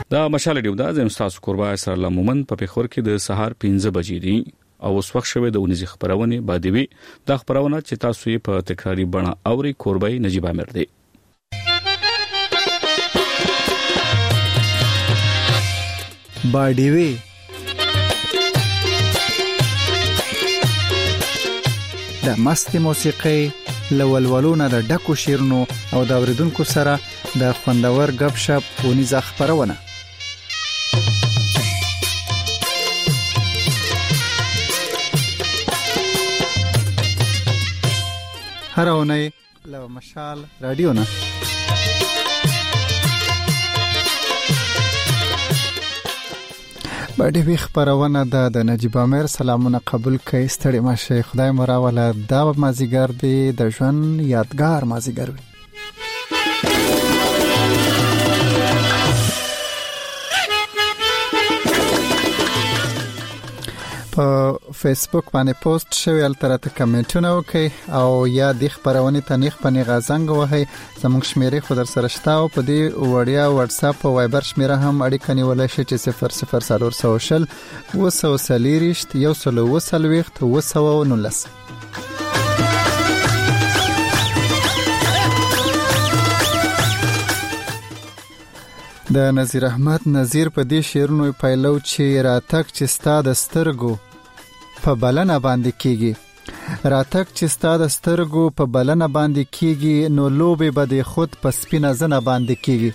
دا مشال ډیو دا زم تاسو قربا سره لمومن په پیښور کې د سهار 15 بجې دي او اوس وخت شوه د ونیزي خبرونه بادوي د خبرونه چې تاسو یې په تکراری بڼه اوري قربای نجيب امر دی. بادوي د مست موسیقي لولولونه د ډکو شیرونو او د اوریدونکو سره د خوندور غب شپ ونیزه خبرونه. هر اونۍ له مشال رادیو نه باندې وی خبرونه د نجيب امر سلامونه قبول کړئ. ستړي مشه خدای مو راوله دا مازیګر دی د ژوند یادګار مازیګر وي. په فیسبوک باندې پوسټ شوی البته کمنټونه وکي او یا د خبرونه تنیخ پنی غازنګ وهي زموږ شمیرې خو در سره شته او په دې وړیا واتس اپ او وایبر شمیره هم اړیکه نیولای شي چې 0040 وسوسلیریشت 120 د نذیر احمد نذیر په دې شعرونو پایلو چې راتک چې ستاد سترګو په بلنه باندې کیږي راتک چې ستاد سترګو په بلنه باندې کیږي نو لوبه بده خود په سپینه زنه باندې کیږي.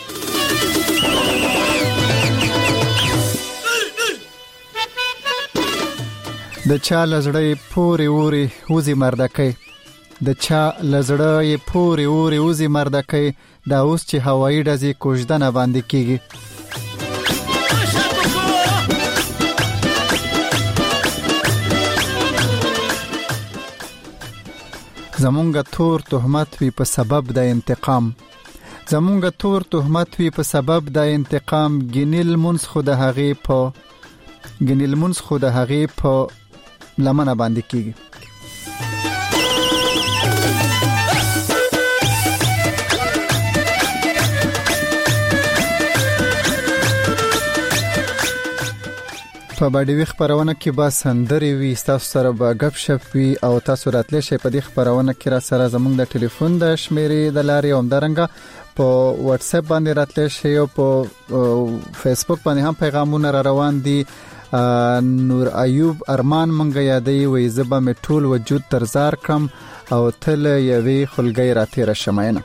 د چا لزړې پوري اوري وزي مردکې د چا لزړې پوري اوري وزي مردکې دا اوس چې هوایی ډزې کوژدنه باندې کیږي. زمونږ تور تهمت وی په سبب د انتقام زمونږ تور تهمت وی په سبب د انتقام ګنیل منس خود هغه په لمنه باندې کیږي. په باندې خبرونه کې با سندري وي تاسو سره به غب شپ وي او تاسو راتلې شي په دې خبرونه کې را سره زموږ د ټلیفون د شمیرې د لارې اومدارنګه په واتس اپ باندې راتلې شي او په فیسبوک باندې هم پیغامونه را روان دي. نور ایوب ارمان منګه یادې وې زبا می ټول وجود ترزار کم او تل یوي خلګي راتې را شماینه.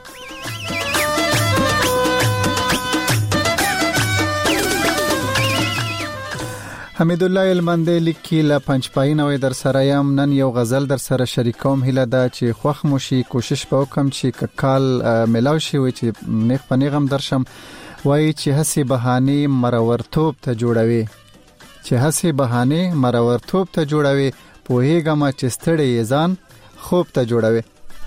حمید الله المندې لیکي لا پنځپاینه در سره یم نن یو غزل در سره شریکوم هله دا چې خوخ موشي کوشش وکم چې کال ملاو شي وي چې نیغ پنیغم درشم وای چې هسي بهانه مرورتوب ته جوړوي پوهیګم چې ستړي ځان خوب ته جوړوي.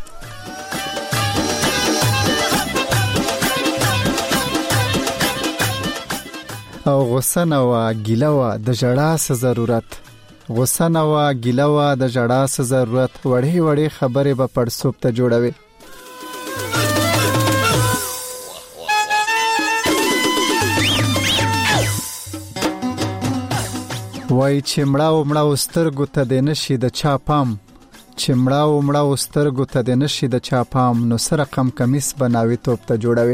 او غصه نه وا ګیله وا د جړا څه ضرورت وړې وړې خبرې به پړسوب ته جوړوي. وای چې مړاو سترګو ته د نشي د چا پام نو سره کم کمیس بناوي توپ ته جوړوي.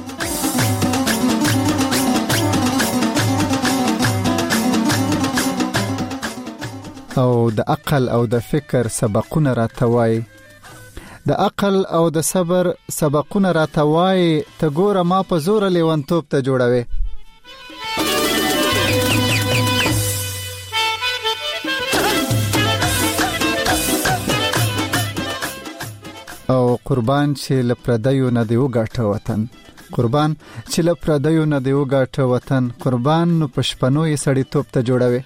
او د عقل او د فکر سبقونه راتوي ته ګوره ما په زور لیوان توپ ته جوړوي. او قربان چې لپردیو نه دی وګاټه وطن قربان نو پښپنو یې سړی توپ ته جوړوي.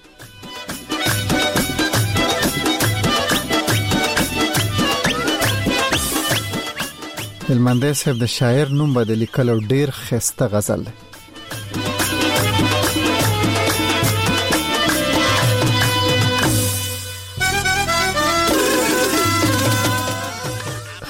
المندې صاحب د شاعر نوم بدلی کلو ډیر خسته غزل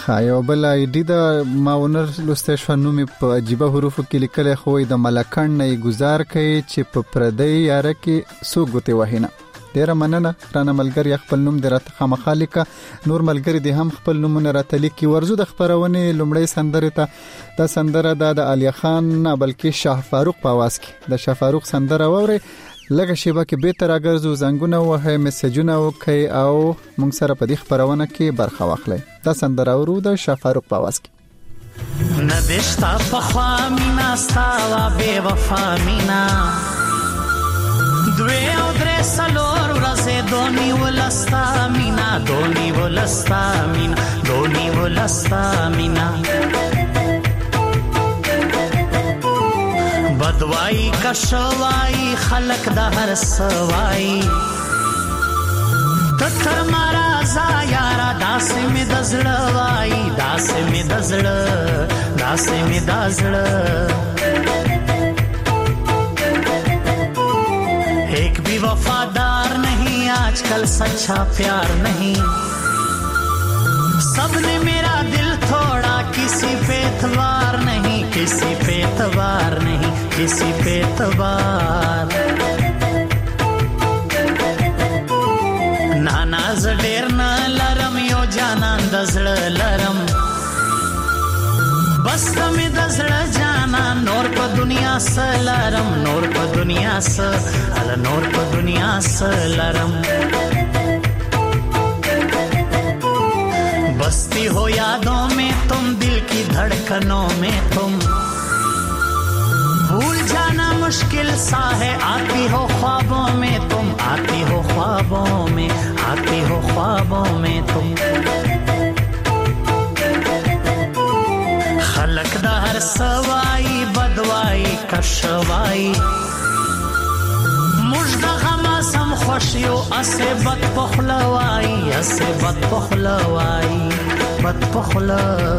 یو بل آیډي د ماونر لسته شنومي په عجیبه حروفو کې لیکل خو د ملکن نه گزار کوي چې په پردی یاره کې سو ګوتې وهینه. ډیره مننه رانه ملګری خپل نوم د راته خامخالیکا نور ملګری دي هم خپل نومونه راته لیکي. ورزو د خبرونه لومړی سندره ته د سندره د علي خان نه بلکې شاه فاروق په आवाज کې د شاه فاروق سندره ووري. لږه شیبه کې به تر اگرزو زنګونه وه میسجونه وکي او مونږ سره په دې خبرونه کې برخه واخلئ. دا سندره ورو د شاه فاروق په आवाज کې. ندشتا پخوا مینا ستاوا بے وفا مینا دوی او درې سلور ورځې دونی ولستا مینا دونی ولستا مینا دونی ولستا مینا بدوائی کشوائی خلق دا هر سوائی تتر مارا زا یارا داس می دزڑوائی داس می دزڑ داس می دزڑ ایک بھی وفادار نہیں آج کل سچا پیار نہیں سب نے میرا دل توڑا کسی پہ اعتبار نہیں کسی پہ اعتبار نہیں کسی پہ اعتبار نانا زډیر نه لرم یو جانان د زړه لرم بس می د زړه جانان نور په دنیا سلرم نور په دنیا سل نور په دنیا سلرم बसती हो यादों में तुम दिल की धड़कनों में तुम भूल जाना मुश्किल सा है आती हो ख्वाबों में तुम आती हो ख्वाबों में आती हो ख्वाबों में तुम खलकदार सवाई बदवाई कशवाई मुझदा غمازم خوشیو اسه بد پخلوائی اسه بد پخلوائی بد پخلا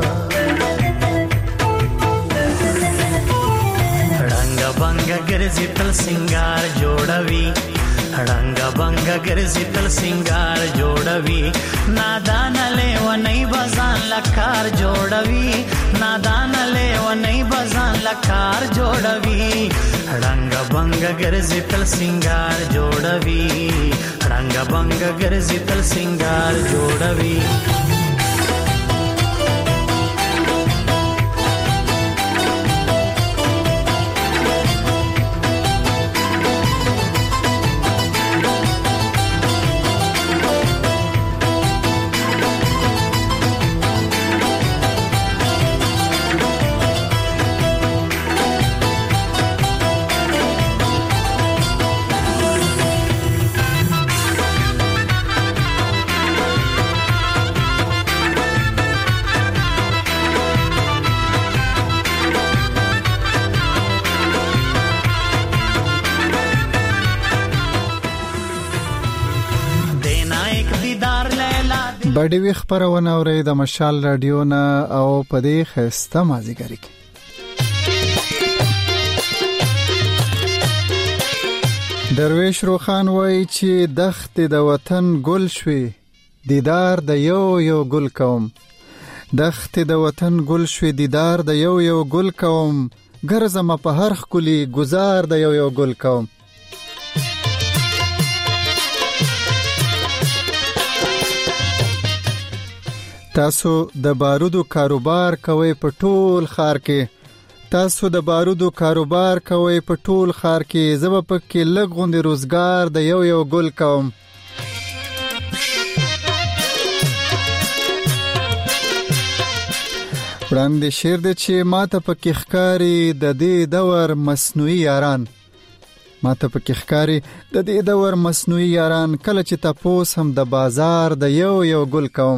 رنگ بنگ ګرځي تل سنگار جوړوي رنگ بنگ ګرځي تل سنگار جوړوي نادان له ونی بزان لکار جوړوي نادان له ونی بزان لکار جوړوي رنگ بنگ ګرځي تل سنگار جوړوي رنگ بنگ ګرځي تل سنگار جوړوي بډې وی خبرونه اوري د مشال رادیو نه او په دې خسته مازیګری کې درویش روخان وای چې دخت د وطن ګل شوي دیدار د یو ګل کوم دخت د وطن ګل شوي دیدار د یو ګل کوم ګرځم په هر خولي گزار د یو ګل کوم تاسو د بارودو کاروبار کوي په ټول خار کې تاسو د بارودو کاروبار کوي په ټول خار کې زب پکې لګ غوندي روزګار د یو ګل کوم وړاندې شعر د چې ماته پکې ښکاری د دې دور مصنوعي یاران ماته پکې ښکاری د دې دور مصنوعي یاران کله چې تاسو هم د بازار د یو ګل کوم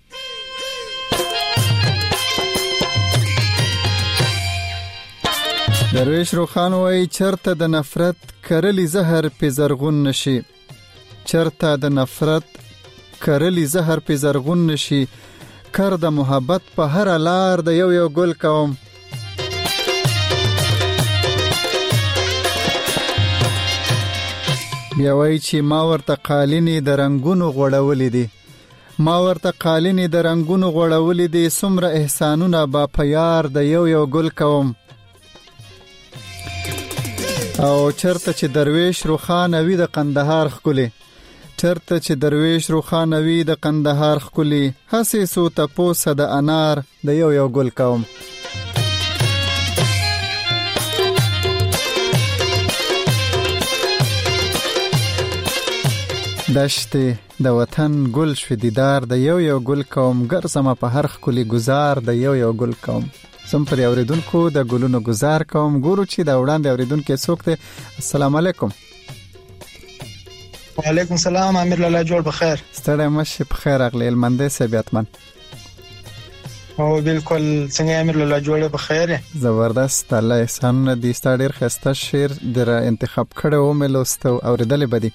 درویش روخان وای چرته د نفرت کرلی زهر په زرغون نشي چرته د نفرت کرلی زهر په زرغون نشي کر د محبت په هر لار د یو ګل کوم بیا وای چې ما ورته قالینې د رنگونو غوړولې دي ما ورته قالینې د رنگونو غوړولې دي څومره احسانونه با په یار د یو ګل کوم او چرته چې درویش روخانه وي د قندهار خکلی چرته چې درویش روخانه وي د قندهار خکلی هسې سو تپوسه د انار د یو ګل کوم دشتې د وطن ګل شو دیدار د یو ګل کوم ګرځم په هر خکلی گزار د یو ګل کوم سم پر اوریدونکو د ګلونو گزار کوم ګورو چې دا وړاندې اوریدونکو څوک ته السلام علیکم وعلیکم السلام امیر لالا جوړ بخیر ستړی مشه بخیر اغلی المنده سبیاتمن او بالکل څنګه امیر لالا جوړ بخیر زبردست الله احسان دې ستړي ډیر خسته شعر در انتخاب کړو ملوستو اوریدل بدی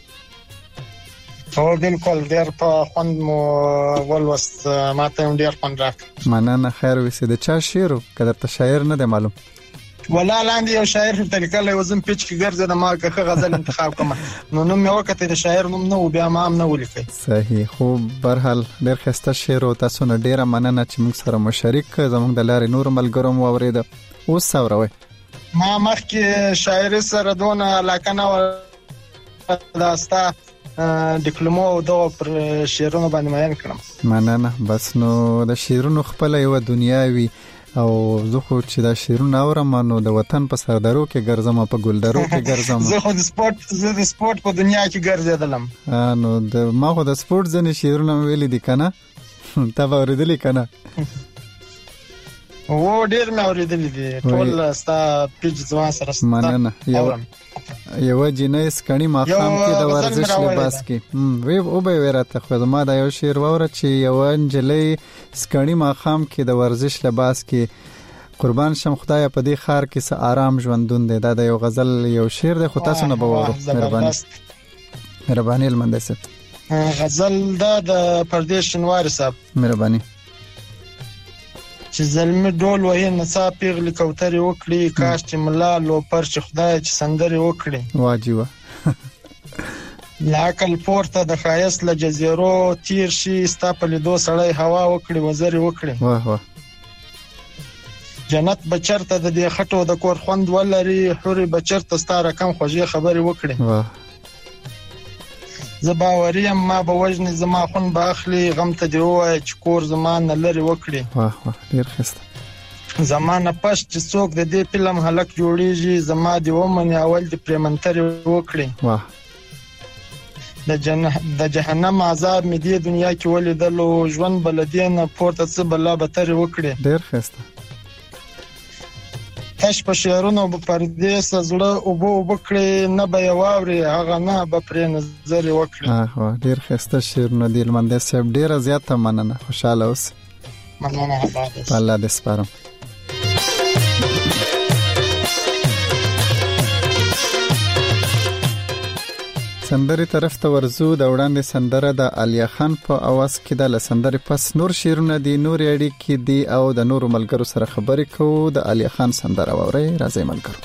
او بالکل ډیر په خوند مو ولوست ماته ډیر خوند راک مننه خیر وسې د چا شعر کده ته شاعر نه دی معلوم ولا لاندې یو شاعر په طریقه له وزن پیچ کې ګرځي د ما که غزل انتخاب کوم نو نوم یو کته د شاعر نوم نو بیا ما هم نه ولیکي صحیح خو برحال ډیر خسته شعر او تاسو نه ډیره مننه چې موږ سره مشارک زموږ د لارې نور ملګرو مو اوریده اوس اوروي ما مخکې شاعر سره دونه علاقه نه داستا ډیپلوما او د پر شعرونو باندې مېن کړم مننه بس نو د شعرونو خپل یو دنیا وی او زه خو چې دا شعرونه اورم نو د وطن په سردارو کې ګرځم په ګلدارو کې ګرځم زه خو د سپورت په دنیا کې ګرځیدلم نو د ما خو د سپورت ځنې شعرونه ویلي دي کنه تا اوریدلی کنه و ډیر مې اوریدلی دي ټول ستا پیج ځوان سره مننه یو جنې سکړی ماقام کې د ورزش لباس کې وی او به ورته خو ما دا یو شعر وره چې یو انجلې سکړی ماقام کې د ورزش لباس کې قربان شم خدای په دې خار کې س آرام ژوندون دی دا یو غزل یو شعر دی خو تاسو نه بوورو مهرباني المندسه غزل دا د پردیش شنواری صاحب مهرباني چې زلمی ډول وې نڅا پیغلی کوترې وکړي کاش چې ملا لو پر چې خدای چې سندرې وکړي واجبه لاکل پورته د خایس له جزیرو تیر شي ستا په لیدو سړی هوا وکړي وزرې وکړي واه واه جنت بچرته د دې خټو د کور خوند ولري حوري بچرته ستا رقم خوږی خبرې وکړي واه زباوریم ما به وجنې زما خون به اخلي غم ته دی وای چې کور زمان لري وکړي واه واه ډیر خسته زمانه پښ چې څوک د دې فلم هلک جوړیږي زما دی ومن اول د پریمنتري وکړي واه د جهنم عذاب مې دی دنیا کې ولیدلو ژوند بلدین پورته څه بلا بتر وکړي ډیر خسته تش په شعرونو په پردیس زړه او وکړي نه به یواري هغه نه به پر نظر وکړي ډیر خسته شعر نه دی المنده صاحب ډیر زیاته مننه خوشاله اوس مننه الله دې سپارم سندري طرف ته ورزو د وړاندې سندره د علیا خان په اواز کې د سندري پس نور شیرونه دي نور اړي کې دي او د نور ملګرو سره خبرې کوو د علیا خان سندره ووري راځي ملګرو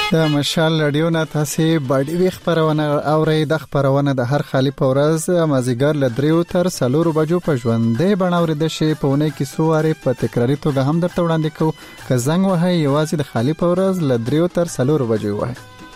د مشال رادیو نه تاسو باډي خبرونه اورئ. د خبرونه د هر خالی په ورځ مازیګر ل 3 تر 4 بجو په ژوندې بڼاوري د شی په ونه کې سواره په تکراری توګه هم درته وړاندې کوو. که زنګ وهي یوازې د خالی په ورځ ل 3 تر 4 بجو وای.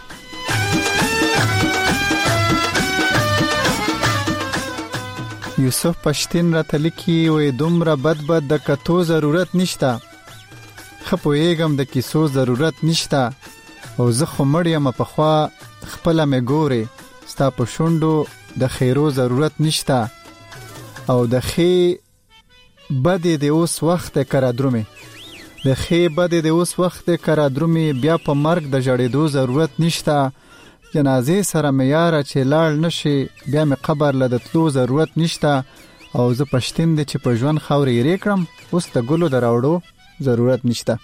یوسف پښتين راته لیکي وې دومره بد د کتو ضرورت نشته. خپويګم د کیسو ضرورت نشته. او زه خو مړیم په خوا خپل مې ګوري ستا په شونډو د خیرو ضرورت نشته. او د خې بد د اوس وخت کرا درومي د خې بد د اوس وخت کرا درومي بیا په مرګ د جړېدو ضرورت نشته. جنازې سره مې یاره چې لاړ نشي بیا مې قبر له دتلو ضرورت نشته. او زه پښتين دي چې په ژوند خاورې یې کړم اوس د ګلو دراوړو ضرورت نشته.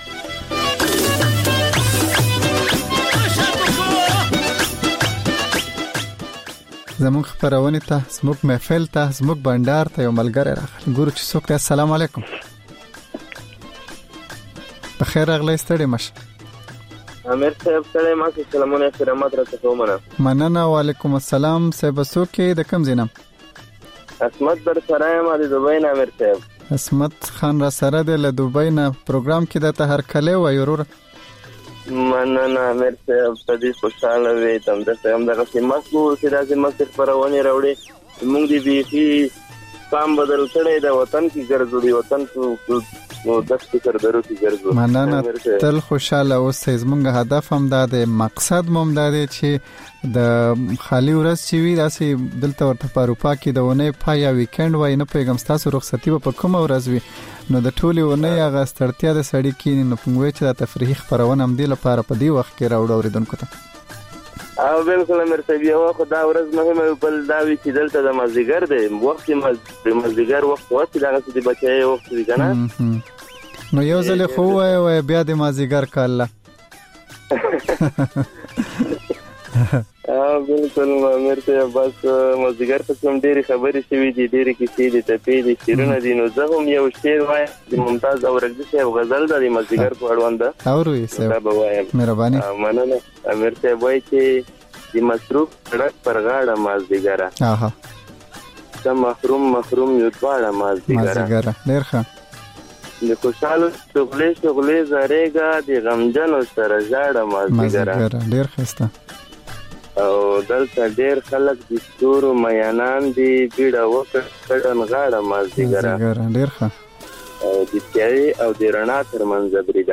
زموږ خبرونه ته زموږ محفل ته زموږ بندر ته یو ملګری راغلی. ګورو چې څوک دی. السلام علیکم. بخیر راغلی. ستړي مشه. امیر صاحب ستړي مشه. سلامونه احترامات راته کومه. مننه. وعلیکم السلام. صاحب څوک د کوم ځای نه؟ اسمت در سره ما د دوبۍ نه. امیر صاحب اسمت خان را سره د دوبۍ نه. پروګرام کې د هر کله و یورور مننه. امیر صاحب تدې خوشاله وې تم د هم دغه سیماسو چې داسې مسته خبرونه راوړي. موږ دې بيخي پام بدل کړي د وطن کې ګرځو. دی وطن کو د فکر درو کې ګرځو. مننه. تل خوشاله اوسئ. زموږ هدف هم دا دی، مقصد هم دا دی چې د خالی ورځ چې وي داسې دلته ورته په اروپا کې د ونې پایا ویکند وای نه پیغام تاسو رخصتي په کومه ورځ وي نو د ټولي ونې هغه ستړتیا د سړی کې نه پنګوي چې د تفریح خبرونه هم دی لپاره په دې وخت کې راوړو اوریدونکو ته. او بالکل امیر صاحب یو خدای ورځ مهمه بل دا وی چې دلته د مازیګر دی وخت مازیګر وخت وخت دا چې د بچي وخت دی کنه. نو یو ځل خو وای بیا د مازیګر کاله. بالکل امیر صاحب بس مازیګر په کوم ډېری خبرې شوې دي ډېری کیسې دي ټپې دي شیرونه دي. نو زه هم یو شعر وایم د ممتاز اورګزي صاحب غزل د مازیګر په اړوند ده. اوري صاحب مهرباني. مننه. امیر صاحب وایي چې د مصروف سړک پر غاړه مازیګره ته محروم یو دواړه مازیګره. ډېر ښه. د خوشاله شغلې زریګه د غمجنو سره ژاړه مازیګره. ډېر ښه. او دلته ډېر خلک د ستورو میانان دي بیړه وکړن غاړه مازیګره. ډېر ښه. او د تیارې او د رڼا ترمنځ بریده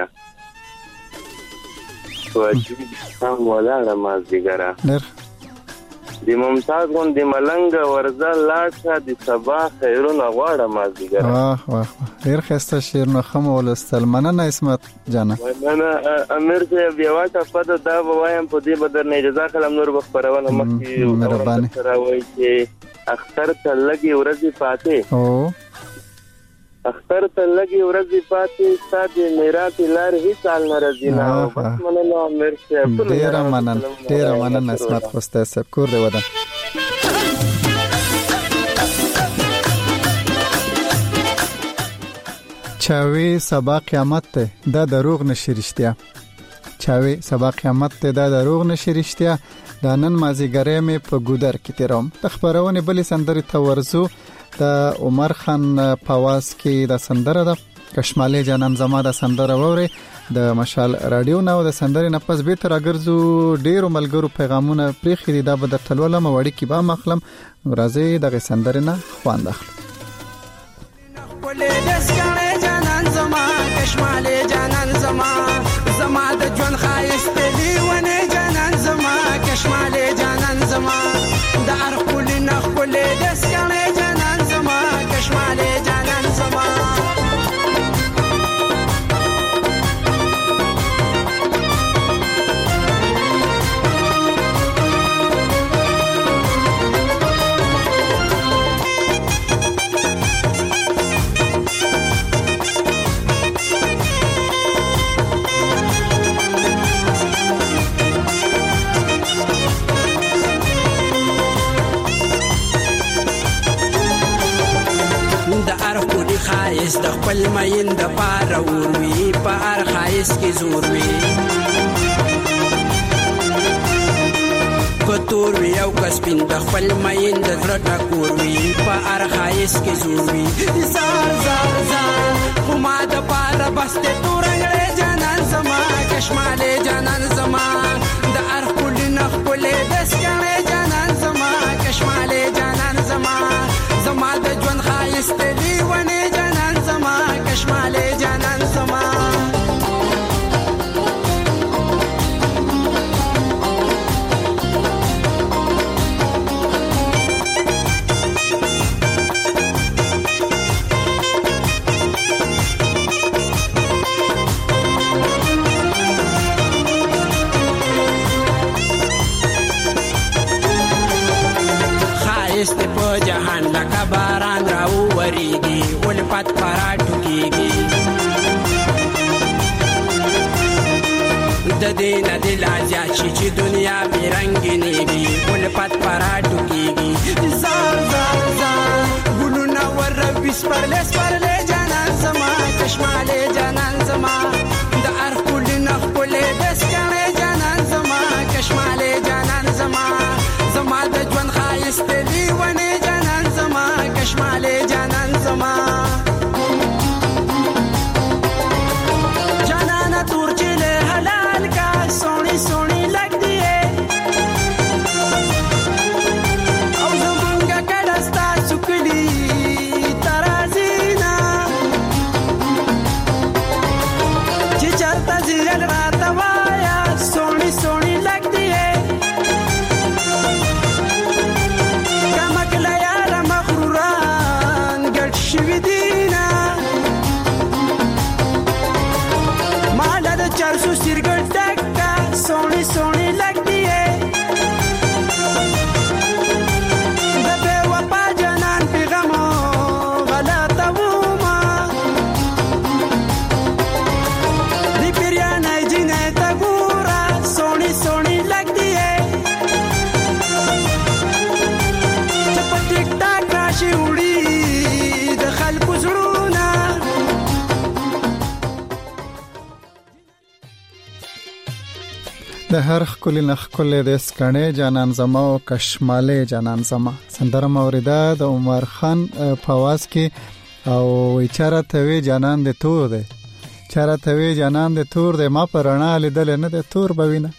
واجب هم ولاړه مازیګره. ډېر د ممتاز غون د ملنګ ورزه لاړه د سبا خیرونه غواړه مازیګره. واه ډېر ښه شعر نو خمو ولستل. مننه اسمت جانا. مننه امیر صاحب یو ټاپه دا وایم په دې بدر نه اجازه کلم نور بخبرونه مخکې مهرباني سره وایي چې اختر ته لګي ورځې پاتې. اختر ته لګي ورځې پاتې ساده میراث لار هیڅ حال نه راځي نه. بس مننه امیر صاحب. ډېر مننه اسمت خوسته صاحب کور دی ودا. چاوي سبا قیامت ته دا دروغ نشي رښتیا. چاوي سبا قیامت ته دا دروغ نشي رښتیا. دا نن مازیګرې مې په ګودر کې تیروم. تخبرونه بلې سندري ته ورزو. د عمر خان پاواز کې د سندره د کشمالي جانان زما د سندره ووري د مشال رادیو نو د سندرې نه پس به تر اگرزو ډیرو ملګرو پیغامونه پریخي دا به د تلوله موړی کې با مخلم راځي د سندرې نه خوان داخله. کشمالي جانان زما د جون خایست دی ونه جانان زما کشمالي جانان زما د ارخل نه خپل دسکنه جانان زما کشمالي جانان زما خایس د خپل مین د پاره وروي په هر خایس کې زور وي تور وي او کسبین د خپل مین د زړه ټکور وي په ارخایس کې زور وي زار زار زار خو ما د پاره بسته تورنګړې جانان زما کشماله جانان زما د ارخول نخ کولې دسکنه جانان زما کشماله جانان زما زما د ژوند خایست دی ونه جانان زما کشماله جانان زما است په جهان لکه باران راو وریږي ولپت پراټو کیږي د دې نه د لاجا چې دنیا بیرنګینی وي ولپت پراټو کیږي زار زار زار ګلونه ور وسپرلس پرله جانان زما کشماله جانان زما د ارکول نخ کولې دسکنه جانان زما کشماله جانان زما زما د ژوند خایست دی ونه جانان زما کشماله جانان زما جانان تور چله حلال کا سونی سونی لگ دیے او زمونږه کډستا سکلی ترازینا چې چرته زیل راته وایا سونی سونی لگ دیے شوی دینا مالا دا 400 سرگل ڈکا سونی سونی لگ دیئے دا بے وپا جانان پی غمو غلطا ووما دی پیریانای جینای تا گورا سونی سونی لگ دیئے چپا ٹک ٹاک راشی اوڑی د هر خولي نخ کولې د سکڼې جانان زما او کشماله جانان زما سندره موریده د عمر خان په आवाज کې او چاره توي جانان د تور دی چاره توي جانان د تور دی ما پرانا لیدل نه د تور بوینه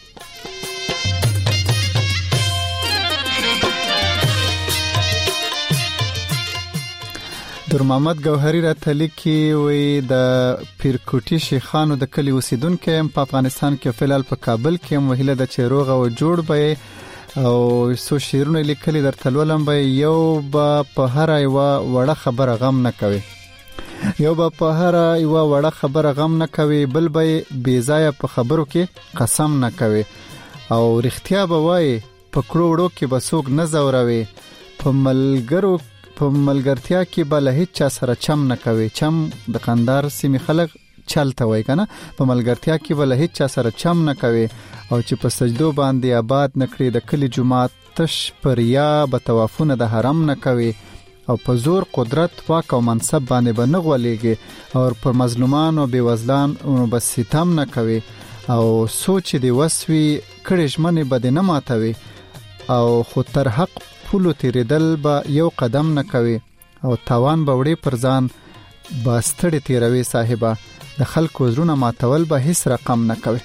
در محمد گوهری را تلیکی وی د پیرکوټی شیخانو د کلی اوسیدونکو په افغانستان کې فلال په کابل کې وهله د چیروغه او جوړ به او سو شیرونه لیکلي در تلولم به یو په هر ایوا وړه خبره غم نه کوي یو په هر ایوا وړه خبره غم نه کوي بل به بی ځای په خبرو کې قسم نه کوي او رښتیا به وای په کروڑو کې بسوک نه زوروي په ملګرتیا کې بل هیڅ چا سره چم نه کوي چم د قندار سیمې خلک چلته وای کنه په ملګرتیا کې بل هیڅ چا سره چم نه کوي او چې په سجدو باندې آباد نکړي د کلی جمعات تش پر یا به توافونه د حرم نه کوي او په زور قدرت واک او منصب باندې بنغولېږي او پر مظلومان او بیوزلان بس ستم نه کوي او سوچ دی وسوي کړي ژمنه بده نه ماتوي او خو تر حق پولو تیریدل با یو قدم نه کوي او تاوان به وړي پر ځان باستړي تیروي صاحبہ د خلکو زړونه ماتول به هیڅ رقم نه کوي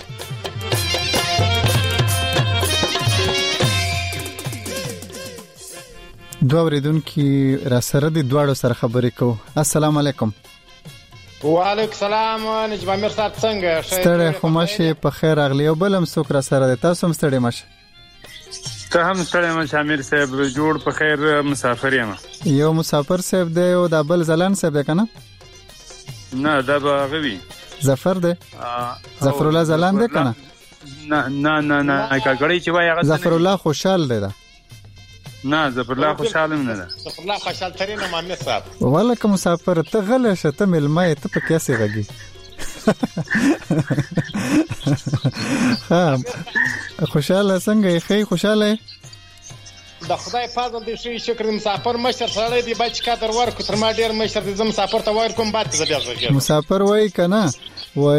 دوه ورېدونکي را سره دي دواړو سره خبرې کوو السلام علیکم وعلیکم السلام نجم امیر صاحب څنګه ستړی خو مشه په خیر اغلی او بلم څوک را سره دي تاسو هم ستړی مشه ته هم ستړی مشه امیر صاحب جوړ په خیر مسافر یم یو مسافر صاحب دی او د بل زلان صاحب دی کنه نه دا غوي ظفر دی ظفر الله زلان دی کنه نه کاګړی چې وای هغه ظفر الله خوشحال دی دا نه ظفر الله خوشاله نه ده ظفر الله خوشحال ترين امیر صاحب ولکه مسافر ته غل شته ملمه ته په کیسه غږی ها خوشاله څنګه یې خوشاله د خدای فضل دې شي شکر مسافر مشر سره دی بچ کا در ورکو تر ما ډیر مشر دې مسافر ته ور کوم بعد زه بیا مسافر وای کنه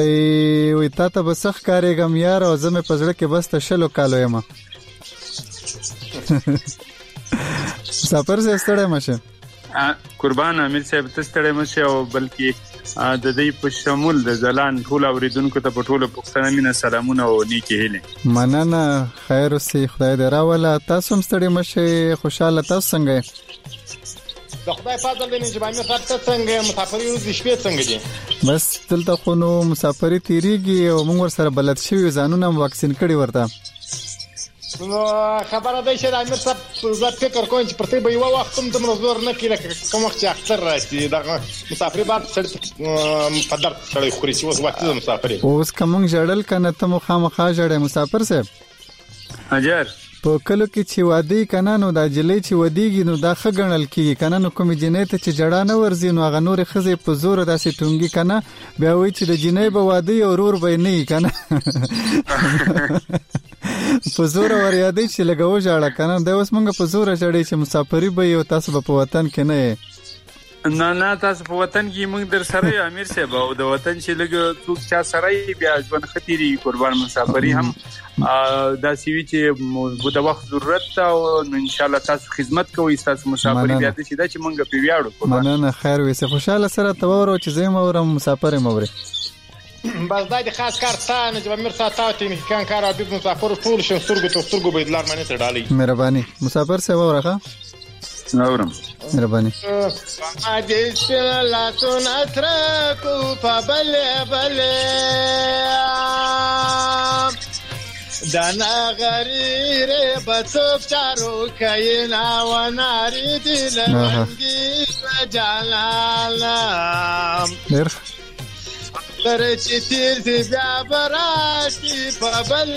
وای تا ته بسخ کارېګم یار او زمه پزړه کې بس ته شلو کالو یم مسافر سه ستړی مشه قربان امیر صاحب ته ستړی مشه او بلکې د دې په شمول د ځلان ټول اوریدونکو ته په ټوله پښتنه مینه سلامونه او نیکی هیله مننه خیر اوسې خدای دې راوله تاسو هم ستړي مشه خوشاله تاسو څنګه د خدای فضل دې چې باندې راته څنګه مسافر یو د شپې څنګه دي بس دلته خو نو مسافری تیریږي او موږ ور سره بلد شوی ځانونه واکسین کړي ورته نو خبره ده چې د امیر صاحب زه فکر کوم چې پرته به یو وخت هم د منظور نه کړي کوم وخت چې اختر راشي د مسافر بعد په درد سره خوري چې اوس وخت د مسافر اوس کوم جړل کنه ته مخامخا جړې مسافر صاحب اجر په کلو کې چې وادي کنه نو د جلې چې ودیږي نو دا خګنل کیږي کنه نو کوم جنې ته چې جړا نه ورزي نو هغه نور خزه په زور داسې ټونګي کنه بیا وای چې د جنې په وادي اورور به نه کنه په زور ور یادې چې لګاو جاړه کنه دا اوس مونږ په زور جړې چې مسافری به یو تاسو په وطن کې نه نه تاسو په وطن کې موږ در سره امیر صاحب او د وطن چې لګ څوک چا سره بیا ژوند خطرې قربان مسافری هم دا سوي چې د وخت ضرورت او ان شاء الله تاسو خدمت کوئ تاسو مسافری بیا د شي دا چې موږ په ویاړو مننه خیر وي خوشاله سره تورو چې زه مورم مسافر موري بس دا د خاص کار ستانه چې امیر صاحب ته کان کار او د مسافر ټول شسترګو ته سترګو به دلار باندې تړالي مهرباني مسافر سه وره نورم مهرباني اجي لا تنتركو فبل دانا غريره بتوب چارو کینا وناری دل رنگی جلالم درچ تیر سی بیا براشی فبل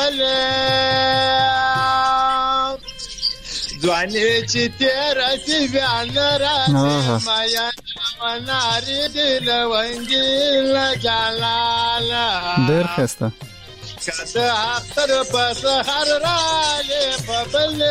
ځواني چې تیر سی بیا ناراضه مایا وناری دل ونګي لجلالا ډېر ښه کته اختر پس هر راله بل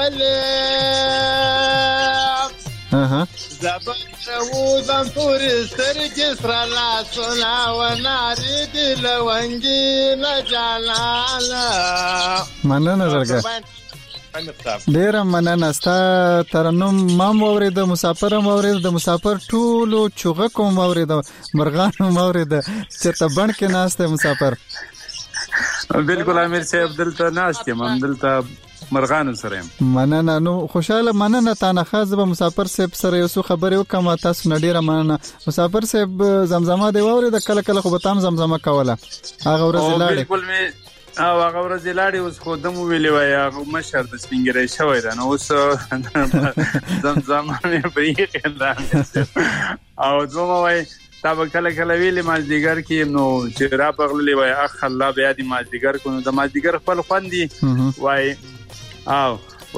زبر وزن تورستر جسر لا سنا وناری دل ونګي لجلالا مننه زرګه ډیر مننه ستا ترنم مام اورید مسافر اورید د مسافر ټولو چوغه کوم اورید مرغان اورید چې ته بڼ کې ناشته مسافر بالکل امیر صاحب دلته ناشته مم دلته مرغان سره مننه نو خوشاله مننه تانه خاصه به مسافر صاحب سره یو څه خبرې وکم تاسو نډیره مننه مسافر صاحب زمزمه دی اورید کله کله خو به تام زمزمه کوله هغه ورځ لاړې بالکل او هغه ورځ لاړې اوس خو دمو ویلې وای هغه مشر د سپینګری شوی دا نو اوس زمزمه مې بریخ دا او دومره وای تا به کله ویلې مازدیګر کې نو چې را پغلې وای اخ الله بیا دې مازدیګر کو نو د مازدیګر خپل خوندي وای او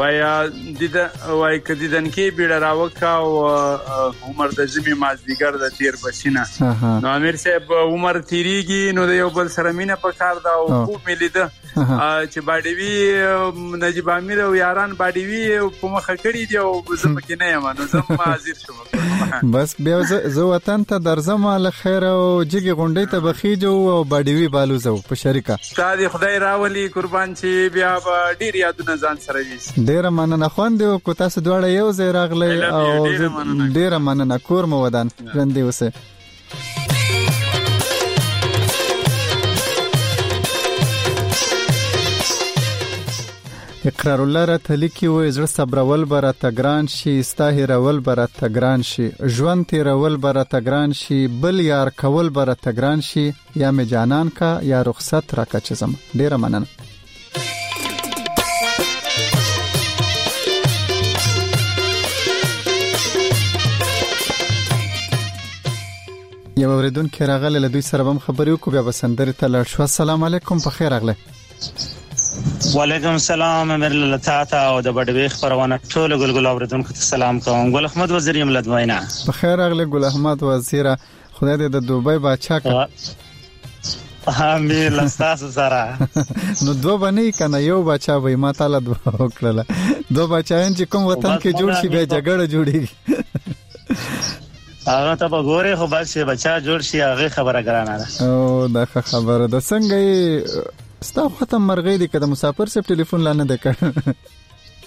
وای کدی دن کې بیړه راوکا او عمر د زمي مازدیګر د تیر بشینه نو امیر صاحب عمر تیریږي نو د یو بل سره مینه پکار دا او خوب ملي ده چې باډوي نجيب امیر او یاران باډوي په مخه کړی دی او زه پکې نه یم نو زه حاضر شوم بس بیا زه وطن ته درځم له خیر او جګي غونډې ته بخیجو او باډوي بالوزو په شریکه ستاسو خدای راولي قربان چې بیا ډیر یادونه ځان سره وي ډیر مننه خوند او کو تاسو دواړه یو ځای راغلی او ډیر مننه کور مو ودان ژوندې اوسه اقرار الله را تلکی و زړه صبرول بر تګران شي استاهرول بر تګران شي ژوند تیرول بر تګران شي بل یار کول بر تګران شي یا می جانان کا یا رخصت را کا چزم ډیر مننه یو اوریدون کې راغله له دوی سره هم خبرې وکړو بیا بسندري ته لاړ شو السلام علیکم په خیر راغله وعلیکم السلام امیر لطاطا او د بډوي خبرونه ټول ګلګل اوریدونکو ته سلام کوم ګل احمد وزیر یم لدوینا په خیر راغله ګل احمد وزیر خدای دې د دوبۍ بادشاہ کړ امیر لستاسو سره نو دوه باندې کنه یو بادشاہ وای ما تعالی دوه وکړه دوه بادشاہان چې کوم وطن کې جوړ شي به جګړه جوړيږي هغه ته وګوره خو بس بچا جوړ شي هغه خبره ګرانه ده او دا خبره ده څنګه ستا ختم مرغې دي کده مسافر سره ټلیفون لانه ده کړ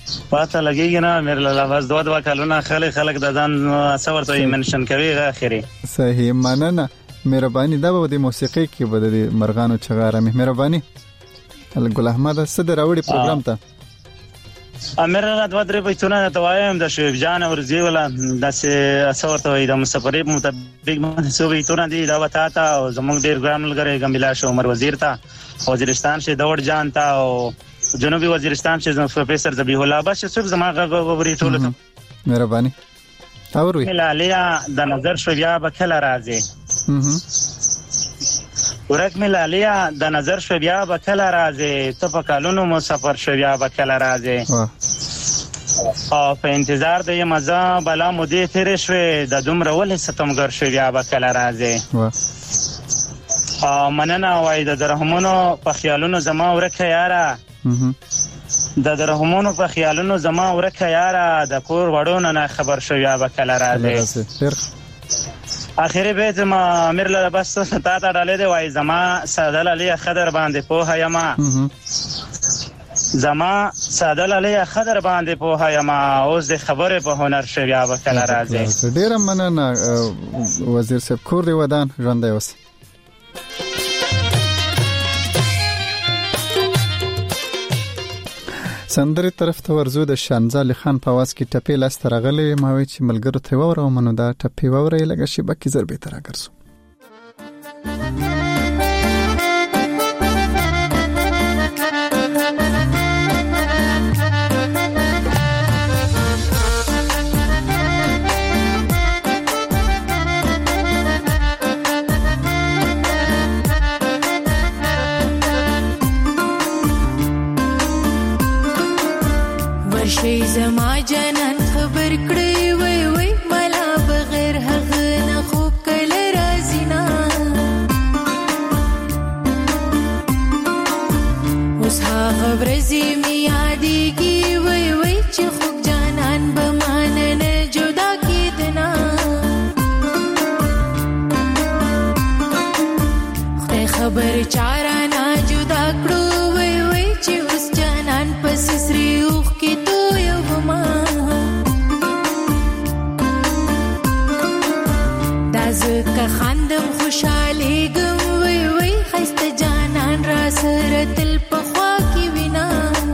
پاته لګیږي نه مېر لاله بس دوه کلونه خلک د ځان څورته منشن کوي اخري صحیح مننه مهرباني دا به د موسیقي کې به د مرغانو چغاره مهرباني ګل احمد صدر راوړي پروګرام ته امر له دوه درې بیتونه ته وایم د شیخ جان ورزی ولا د څورته د مسافرې مطابق منسوب بیتونه دي دا وتا تا او زموږ ډیر ګرام لګره ګمبلا شو عمر وزیر تا وزیرستان شه دور جان تا او جنوبي وزیرستان شه پروفیسور ذبیح الله بس څوک زما غوړي ټول ته مهرباني اوروي ملالیا د نظر شو بیا بکله راځي ورک ملالیا د نظر شو بیا بکله راځي ته په کالونو مسافر شو بیا بکله راځي او په انتظار د مزه بلا مودې تیر شوې د دومره ولې ستمګر شو بیا بکله راځي مننه وای د رحمونو په خیالونو زما ورکه یاره د رحمونو په خیالونو زما ورکه یاره د کور وړونه نه خبر شو بیا بکله راځي اخیری بیت ما امیر له بس تا ډالې دی وای زما سادل علی خضر باندې په یما زما سادل علی خضر باندې په یما اوس د خبره په هنر شو بیا بکله راځي ډیر مننه وزیر صاحب کور دی ودان ژوند دی اوس سندري طرف ته ورزو د شانزال خان په واس کې ټپې لاس ترغلې ماوي چې ملګرو ته وره منو دا ټپې وره لګه شي بکی ضربې تر راګرسو شي زما جنان خبر کړی وای وای ملا بغیر هغه نه خوب کله راځي نه اوس هغه ورځې می یادېږي وای وای چې خوب جانان به مان نه جدا کېدنا خدای خبر چاره نه جدا کړو وای وای چې اوس جانان پس سری اوخ کې که خندم خوشحالی گم وی وی خیست جانان را سر تل پخوا کی وینا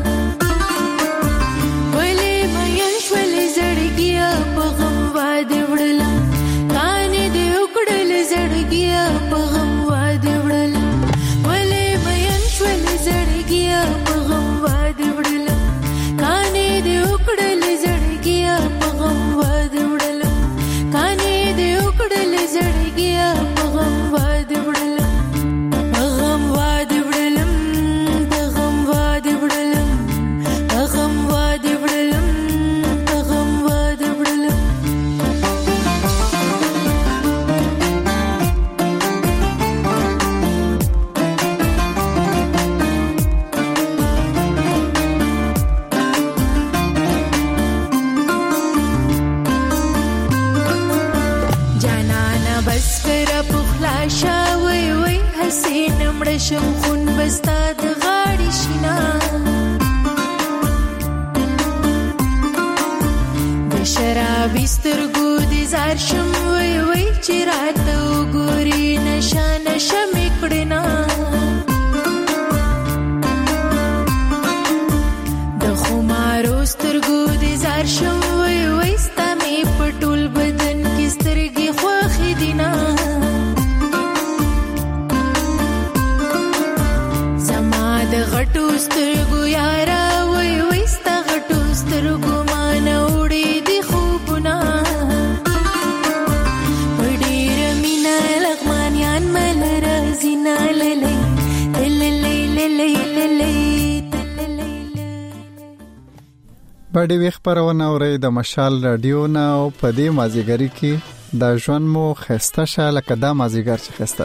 ولی مینش ولی زڑگیا پغم واد وڑلا کانی دی اکڑل زڑگیا پغم واد وڑلا ولی مینش ولی زڑگیا پغم واد وڑلا کانی دی اکڑل زڑگیا پغم واد وڑلا کانی دی اکڑل زړګیا پغم واد وړلم پغم واد وړلم پغم واد وړلم پغم واد وړلم پغم واد وړلم شاوي وي حسين مړشم خون بستا د غاړي شینا د شرابي سترګو دي زار شم وي وي چې راته وګوري نشه نشه مې کړنا د خمارو سترګو دي زار شم وي وي ستا مې پټول بدن کې سترګې خوخې دینا د غټو سترګو یارا وای وای ستا غټو سترګو مان وړي دي خوبونه پډیر مینا لغمانیان مل رازینا للی للی للی للی باندې وی خبرونه اوري د مشال رادیو نه او په دې مازیګری کې د ژوند مو خسته شاله کدا مازیګر چې خسته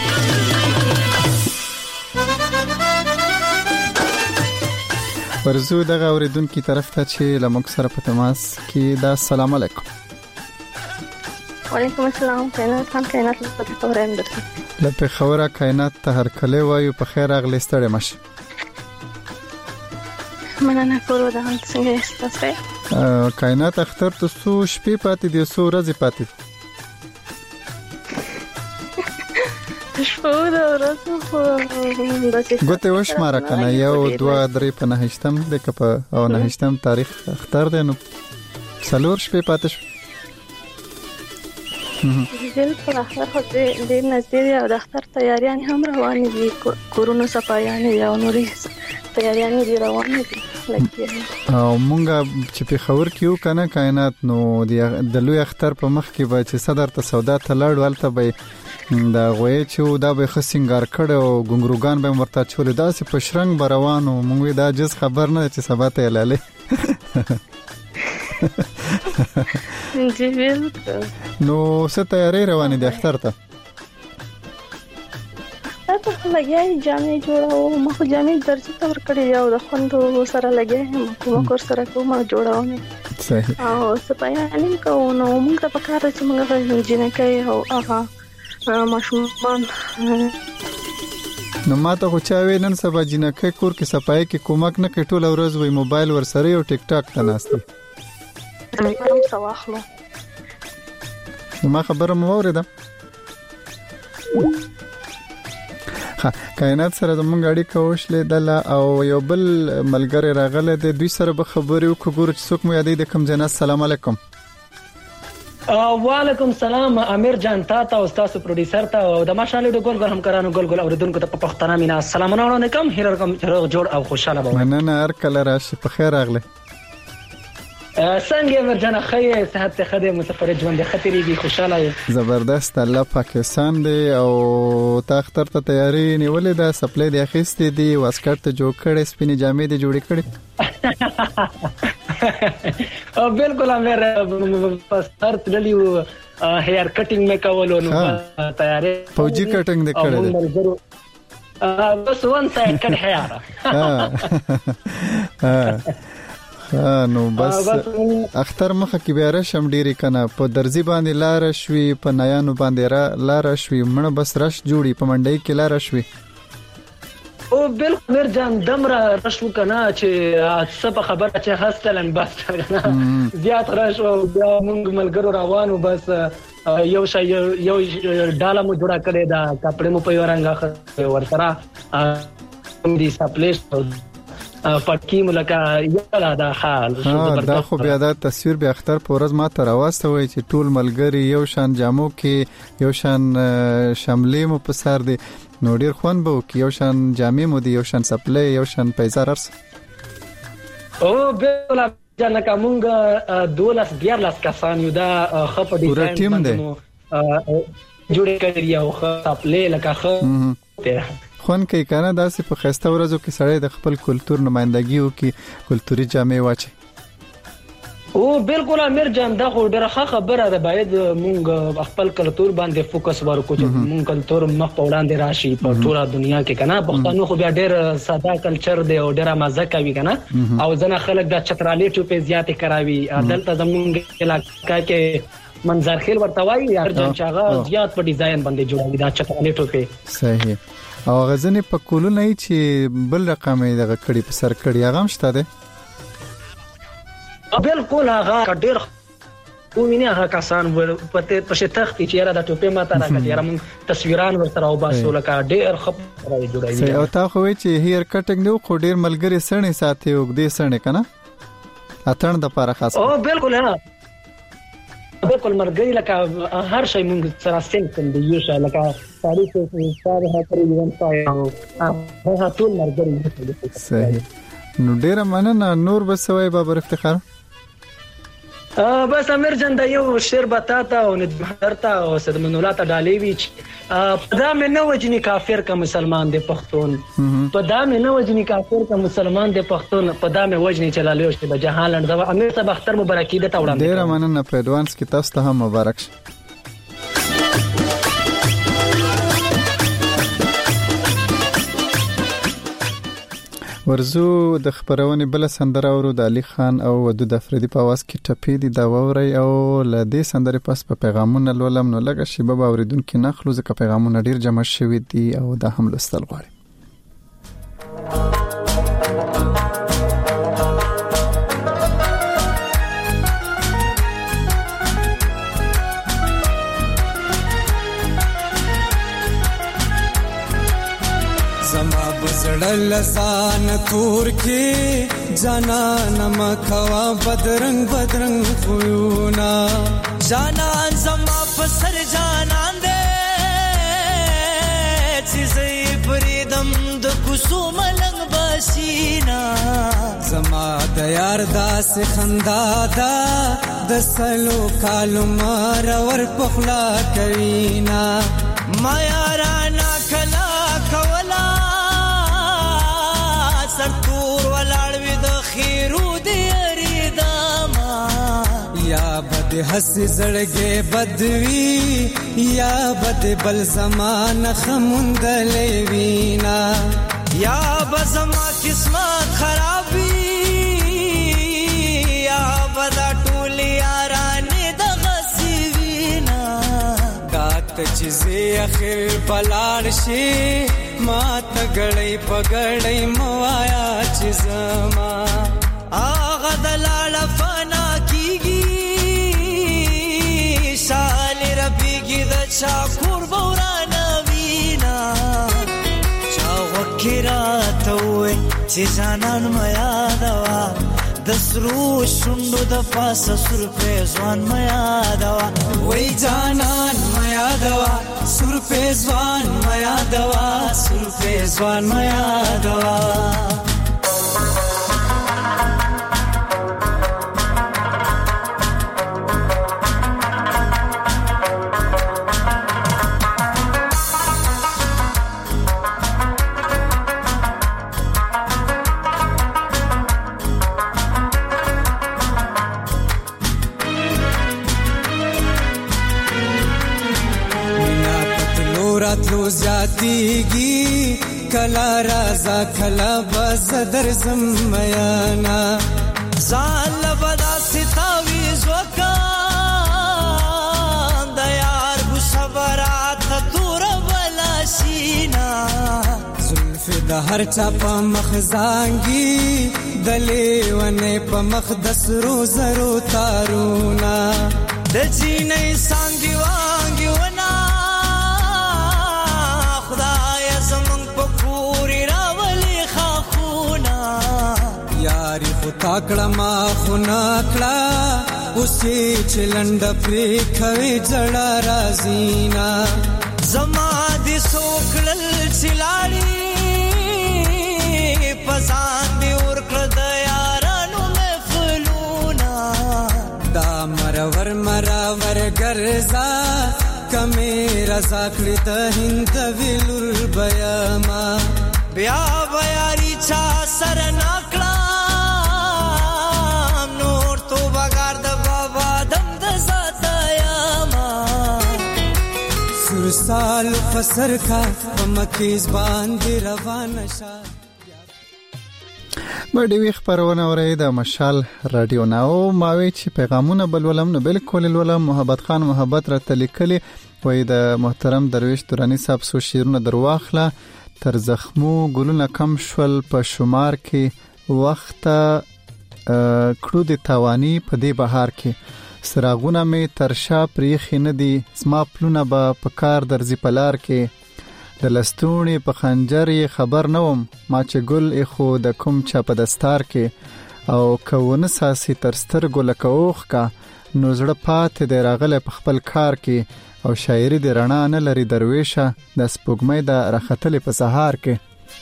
ورزو دغه اوریدونکو طرف ته چې لمک سره په تماس کې دا السلام علیکم وعلیکم السلام کائنات په خبره اند لپاره خبره کائنات ته هر کله وایو په خیر اغلی ستړي مشه مننه کورو د هم څنګه استاسه کائنات اختر ته څو شپې پاتې دي څو ورځې پاتې شپه د ورځې خو ګوتې وشماره کنه 1 2 3 په نهشتم د کپ او نهشتم تاریخ اختر دی نو څلور شپې پاتې شو دل په اخر خو د نزدې او د اختر تیاریان هم روانې دي کورونو صفایان او نورې تیاریان دي روانې دي او مونږه چې په خبر کیو کنه کائنات نو د لوی اختر په مخ کې به چې صدر ته سودا ته لړ ولته به دا غوي چې دا به خسنګار کړه او ګنګروګان به مرته چولې داسې په شرنګ بروانو مونږ دا جز خبر نه چې سبا ته لاله جی بالکل نو څه تیاری روانه دي اختر ته تاسو لګیای جامې جوړاو ما خو جامې درځي تور کړی یو د خوندو سره لګیای هم کوم کور سره کوم جوړاو نه صحیح او سپایانې کوو نو موږ ته پکاره چې موږ جنکې او هغه ماشومان نو ماته خو چا وی نن سبا جنکې کور کې صفای کې کومک نه کټول ورځ وي موبایل ورسره او ټیک ټاک ته ناشته هم سواخلو ما خبره مو اوریده کائنات سره زمونږ اړیکه وشلې دله او یو بل ملګری راغله د دوی سره به خبرې وکړو چې څوک مو یادې د کم جنا السلام علیکم وعلیکم السلام امیر جان تاسو او تاسو پروډوسر ته او د ماشالله د ګل همکارانو ګل اوریدونکو ته په پښتنه مینا السلام علیکم هر کوم جوړ او خوشاله به مننه هر کله راشي په خیر راغله څنګه امیر جان خیر صحت خدای مسافر ژوند خطرېږي خوشاله زبردست الله پاکستان دی او تا اختر ته تیاری نیولې ده سپلې د اخیستې دي واسکټ ته جوړ کړې سپینې جامې دي جوړې کړې او بالکل امیر پس هر تللی هیر کټینګ مې کولو نو تیاری فوجي کټینګ دې کړې بس وان سایډ کټ هیر نو بس اختر مخه کې بیا رشم ډيري کنه په درځي باندې لار شوي په نیانو باندې لار شوي مړه بس رش جوړي په منډي کې لار شوي او بالکل مر جان دمره رشو کنه چې څه په خبره چې هاستلن بس کنه زیات رشو بیا موږ ملګرو روانو بس یو شای یو ډاله مو جوړه کړې دا کپڑے مو په ورنګه ورسره دې سپلیش پټکی ملکه یاله دا حال دا خو بیا دا تصویر به اختر په ورځ ما ته راوسته وای چې ټول ملګری یو شان جامو کې یو شان شملې مو په سر دي نو ډیر خوان به کې یو شان جامې مو دي یو شان سپلې یو شان پیزار ارس او بالکل جنہ کومګ 12 کسان یو دا خپ ډیزاین جوړه کړی او سپلې لکه خ خون کې کنه داسې په خسته ورځو کې سړی د خپل کلچر نمائندګي وکي کلتوري جامې واچي او بالکل امیر جان دا خو ډېره خبره ده باید مونږ خپل کلچر باندې فوکس ورکړو چې مونږ کلچر مخ په وړاندې راشي په ټوله دنیا کې کنه پښتنو خو بیا ډېر ساده کلچر دی او ډېر مزه کوي کنه او ځنه خلک د چترالي ټوپې زیاتې کراوي دلته زمونږ علاقې کې منظر خیل ورته وایي هر جن چاغه زیات په ډیزاین باندې جوړوي دا چترالي ټوپې صحیح او غزنی په کولو نه چې بل رقم یې دغه کړي په سر کړي هغه مشته ده بالکل هغه ډېر ومنه هغه کسان په شتخت چې را د ټوپې ماته راکړي را مون تصویران ورته او باسو لکه ډېر خبره جوړوي او تا خو چې هیر کټنګ نو خو ډېر ملګری سړنی ساتي او دې سړنی کنه اتن د لپاره خاص او بالکل ها بالکل مرګي لکه هر شی مونږ سره سنکم دی یو شی لکه تاریخ سره هترې ځم تاسو هغه ټول مرګي صحیح نو ډیر مننه نور بسوي بابر افتخار بس امیر جان دا یو شعر بتاتا او ندمرتا او صدمن ولاته ډالېوي پدا مې نه وجني کافر کا مسلمان دې پښتون پدا مې نه وجني کافر کا مسلمان دې پښتون پدا مې وجني چلالیو چې د جهان لند امیر صاحب اختر مبارکي ده تا وړاندې ډیر مننه په اډوانس کې تاسو ته هم مبارک شه ورزو د خبرونه بل سندره ورو د علي خان او ودود افریدي په आवाज کې ټپې دي دا ووري او ل دې سندره پس په پیغامونه لولم نو لګه شی به اوریدونکو نخلو ځکه پیغامونه ډیر جمع شوي دي او دا هم لستل غواړي لسان تور کې جانان مخوا بدرنګ بدرنګ خویونا جانان زما پسر جانان دې چې زې پریدم د کوسو ملنګ بسینا زما د یار داس خندا دا د سلو کالو مار ور پخلا کوینا ما یارانا کلا کولا سرتور ولاړوي د خیرو دې ریدما یا بد حس زړګې بدوي یا بد بل زمان خمندلې وینا یا بزما قسمت خرابي یا بدا ټول یارانه د غسیوینا کات چیزې اخر بلار شي ما تګړې پګړې موایا چې زما اغه دلال فنا کیږي شال ربيږي د چا قربان وینا چا وکرات وې چې جانان میا دوا د سرو شوندو د پاسه سر په ځوان میا دوا وې جانان میا دوا سر په ځوان میا دوا سر په ځوان میا دوا راتلو زیاتیږي کلا رازا کلا بزدر زمیانا زال بدا ستاوی زوکان د یار ګو صبرات دور بلا سینا زلف د هر چا په مخزانګي دلې ونه په مخدس رو زرو تارونا د چینې سانګي وانګي ونا تاکړه ما خنا کړه اوسې چلند پرې کوي جړه رازینا زما دي سوکړل چلاړي پسان دی ورکړه د یارانو محفلونا دا مرور ګرځا کمه رضا کړی ته هند ویلور بیاما بیا بیاري چا سر ناکړه سال فسر کا مکیز باندې روان شه باندې وی خبرونه اوري د مشال رادیو ناو ماوي چې پیغامونه بلولم نو بالکل ولولم محبت خان محبت را تلیکلي وای د محترم درویش دورانی صاحب سو شیرونه درواخله تر زخمو ګلونه کم شول په شمار کې وخت کړو د توانی په دې بهار کې سراغونه می ترشا پریخي نه دي زما پلونه به په کار درځي پلار کې د لستونی په خنجر خبر نوم ما چې ګل خو د کوم چا په دستار کې او کوونه ساسي ترستر ګل کوخ کا نو زړه پات د راغله په خپل کار کې او شاعري د رڼا نه لري درویشه د سپوږمۍ د راختلې په سهار کې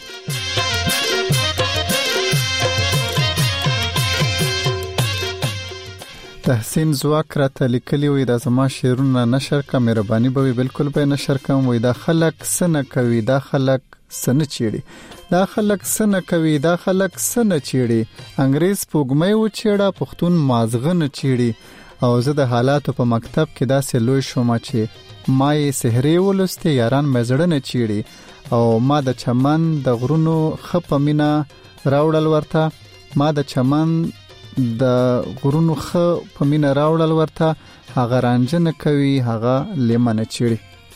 تحسین زواک را تلیکلی وی دا زما شیرونه نشر کا مهرباني به بالکل به نشر کوم وی دا خلق سن کوي دا خلق سن چیړي دا خلق سن کوي دا خلق سن چیړي انګريز پوګمې و چیړه پښتون مازغن چیړي او زه د حالاتو په مکتب کې دا سه لوی شوم چې مای سحری ولسته یاران مزړنه چیړي او ما د چمن د غرونو خپمینا راوړل ورته ما د چمن د غرونو خ په مینا راوړل ورته هغه رانجن کوي هغه لیمن چیړي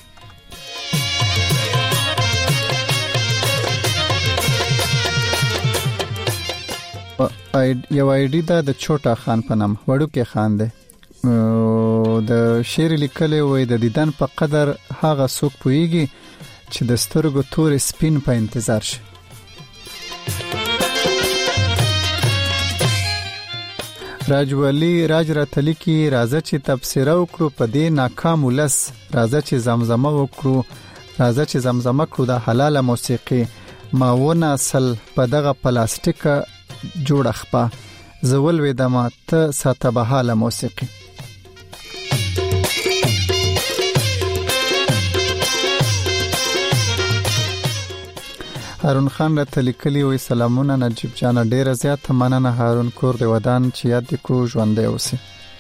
یو آیډی دا د چوټا خان په نام وړو کې خان دی د شعر لیکلې وای د دیدن په قدر هغه څوک پويږي چې د سترګو تور سپین په انتظار شي راجولی راج راتلی کی راځه چې تبصره وکړو په دې ناکام ولس، راځه چې زمزمه وکړو، راځه چې زمزمه کړو د حلاله موسیقي. ما ونه اصل په دغه پلاستیک جوړ خپه، زول وې دما ته ساته به حاله موسیقي. هارون خان را تلیکلی وی سلامونه نجیب جان، ډیره زیات مننه هارون، کور دی ودان چې یاد دې کو ژوندې اوسې.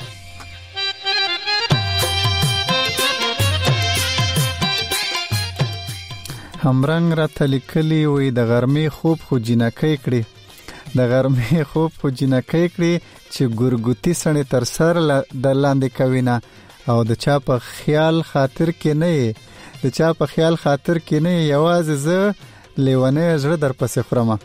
همرنګ را تلیکلی وی د غرمې خوب خو جنکې کړي، د غرمې خوب خو جنکې کړي چې ګورګوتی سړی تر سر د لاندې کوینه، او د چا په خیال خاطر کې نه، د چا په خیال خاطر کې نه، یوازې زه لیوانه زړه در پسې خورم.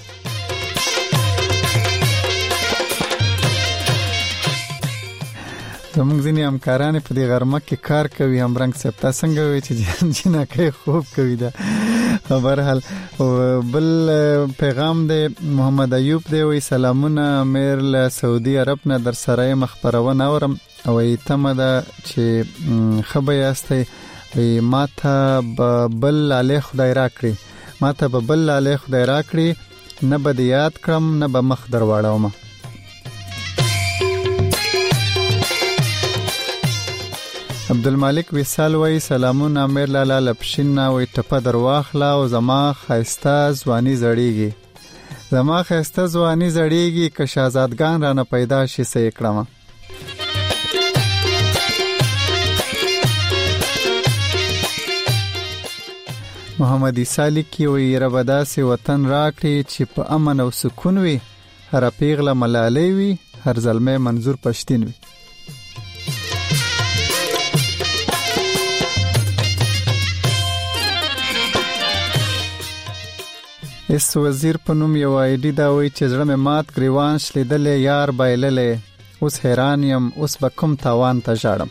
زمونږ ځینې همکاران په دې غرمه کې کار کوي. همرنګ صاحب تاسو څنګه وی چې جنکې خوب کوي دا برحال. بل پیغام دی محمد ایوب دی وی سلامونه میر له سعودي عرب نه در سره مخبرونه اورم، او ایتمه ده چې خبر یاستئ وی ماته بل علی خدای را کړی، ماته به بل علی خدای را کړی، نه به یاد کړم نه به مخ درواړم. عبدالمالک وصال وی سلامونه امیر لالا لپشین وی ټپه درواخلا او زما خایسته ځواني زړیږي، زما خایسته ځواني زړیږي که شاهزادګان را نه پیدا شي سې کړم. محمد عیسی لیکي وی رب داسې وطن راکړي چې په امن او سکون وي، هر پیغله ملالۍ وي، هر زلمه منظور پښتين وي. اس وزیر په نوم یو آیډي دا وی چې زړه مې مات گریوان شلیدلې یار بایللې، اوس حیران یم اوس به کوم تاوان ته ژاړم.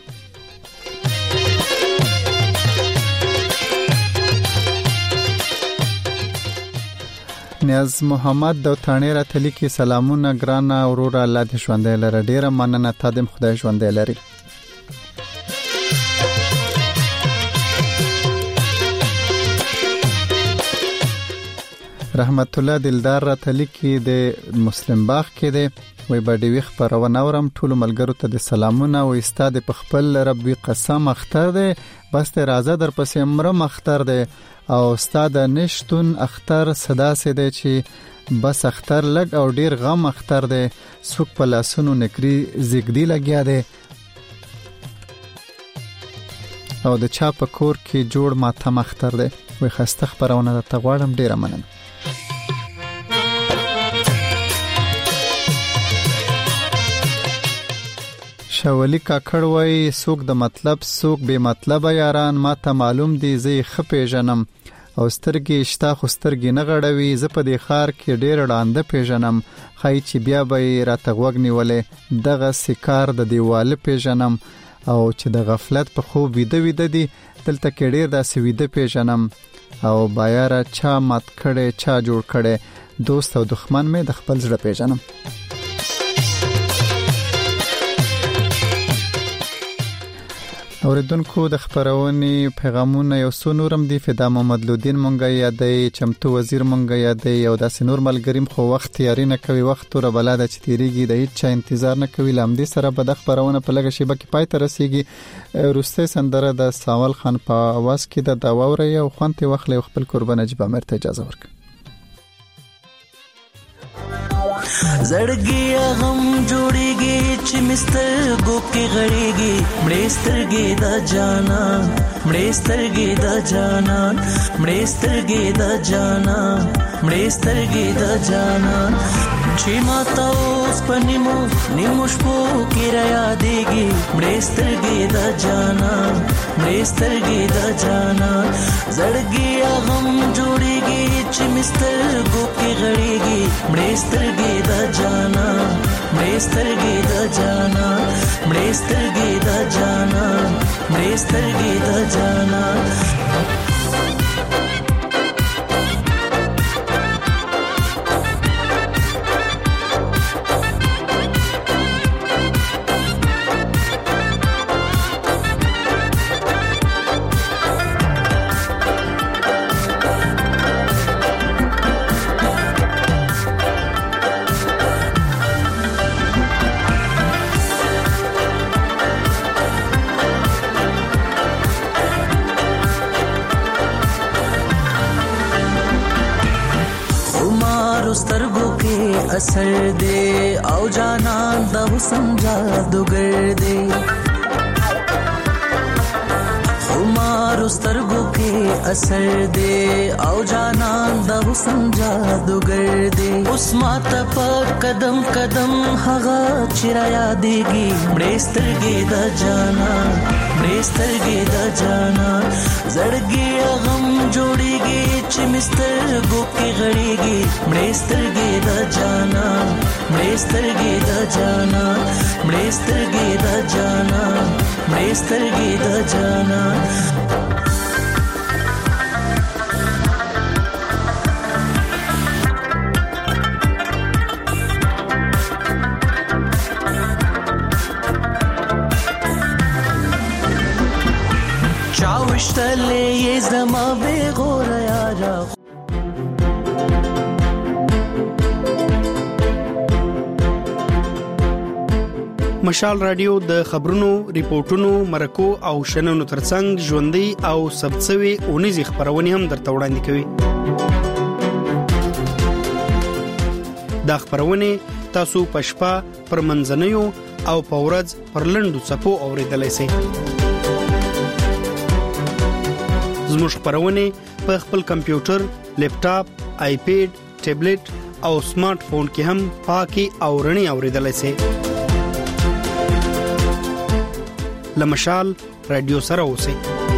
نیاز محمد د تانې را تلی کې سلامونه ګرانه اورور الله دې ژوندې لره، ډیره مننه تا دې خدای ژوندې لري. رحمت الله دلدار را تلی کې د مسلم باغ کې دی وی باډي وی خبرونه اورم، ټول ملګرو ته د سلامونه او استاد په خپل ربي قسم اختر دی، بس ته راځه در پسې امر اختر دی، او استاد نشتون اختر صدا سي دی چې بس اختر لګ او ډیر غم اختر دی، څوک په لاسونو نکري زګدي لګیا دی، او د چا په کور کې جوړ ماتم اختر دی. وی خسته خبرونه ته غواړم، ډیره مننه. شاولی کاکړ وای سوق د مطلب سوق به مطلب یاران، ما ته معلوم دی زه خپې جنم، او سترګې شتا خو سترګې نه غړوي، زه په دې خار کې ډېر وړاندې پیژنم، خای چې بیا به راته غوږ نیولې دغه سکار د دیواله پیژنم، او چې د غفلت په خوب ویده دی دلته کې ډېر داسې ویده پیژنم، او بایاره چا مات کړي چا جوړ کړي، دوست او دښمن مې د خپل زړه پیژنم. اوریدونکو د خبرونې پیغامونه یو څو نورم دی، فدا محمد لودین مونږه یادې، چمتو وزیر مونږه یادې، او داسې نور ملګریم خو وخت تیاری نه کوي، وخت تور بلاده چې تیریږي، د هیڅ چا انتظار نه کوي. لامدي سره به د خبرونه په لګه شیبه کې پای ته رسیږي. روسته سندره د ساول خان په आवाज کې د داووري او خوانته وخت خپل قربان جبه مرته اجازه ورک. زړګي غم جوړيږي چې مسترګو کې غړيږي، مړسترګي د جانان، مړسترګي د جانان، مړسترګي د جانان، مړسترګي د جانان، چې ماته اوس پنيمو نیمو شپو کې را یادېږي، مړسترګي د جانان، مړسترګي د جانان، زړګي غم جوړيږي چې مسترګو کې غړيږي، مړسترګي د جانان، مړسترګي د جانان، مړسترګي د جانان، مړسترګي د جانان. سترګو کې اثر دے او جانان د حسن جادوګر دے خمار سترګو کې اثر دے او جانان د حسن جادوګر دے اوس ماته په قدم قدم هغه چیرې یادېږي مړې سترګې د جانان مړې سترګې د جانان زړګي غم جوړيږي چې مسترګو کې غړيږي مړې سترګې د جانان مړې سترګې د جانان مړې سترګې د جانان مړې سترګې د جانان چاوشتلې یې زما به غور یارا مشال رادیو د خبرونو ریپورتونو مرکو او شننو ترڅنګ ژوندۍ او سبڅوي اونیزي خبرونه هم درته وړاندې کوي دا خبرونه تاسو پښپا پر منځنیو او پورز پر لندو صفو اوریدلای شئ زموږ خبرونه په خپل کمپیوټر، لیپټاپ، آیپیډ، ټابلیټ او سمارټ فون کې هم پاکي او رڼي اوریدلای شئ لمشال رادیو سره اوسئ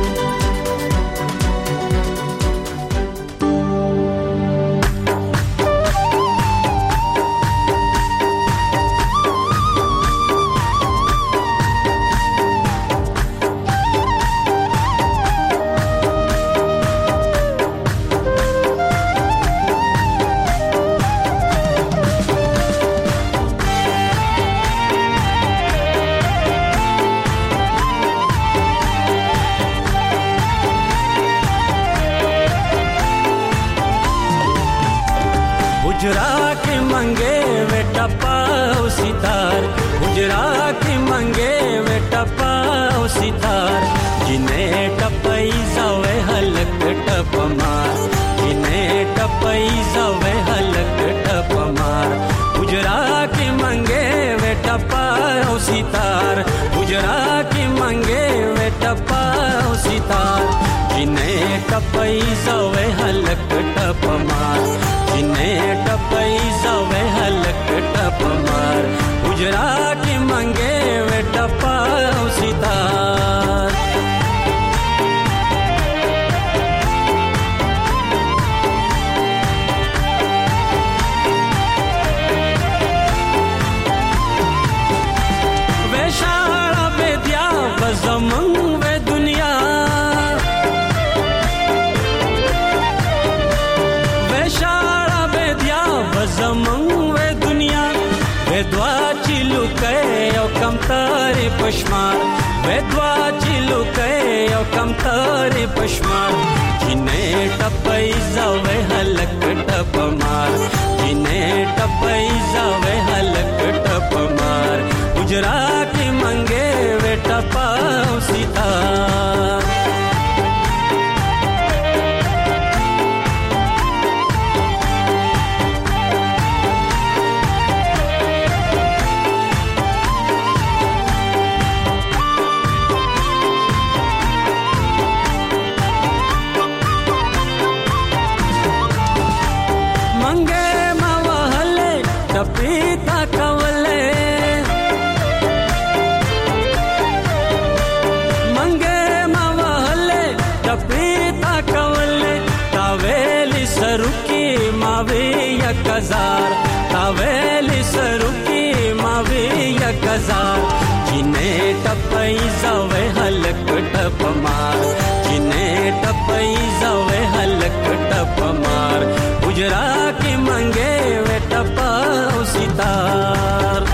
پشمار ودوا چلو کئ او کم تر پشمار جنې ټپای زوې هلک ټپمار جنې ټپای زوې هلک ټپمار گجرات منګې وټا پاو سیتا कजार तावेली सरुकी मावे या कजार जिने टपई जावे हलक टपमार जिने टपई जावे हलक टपमार गुजरा के मंगे वे टपाओ सितार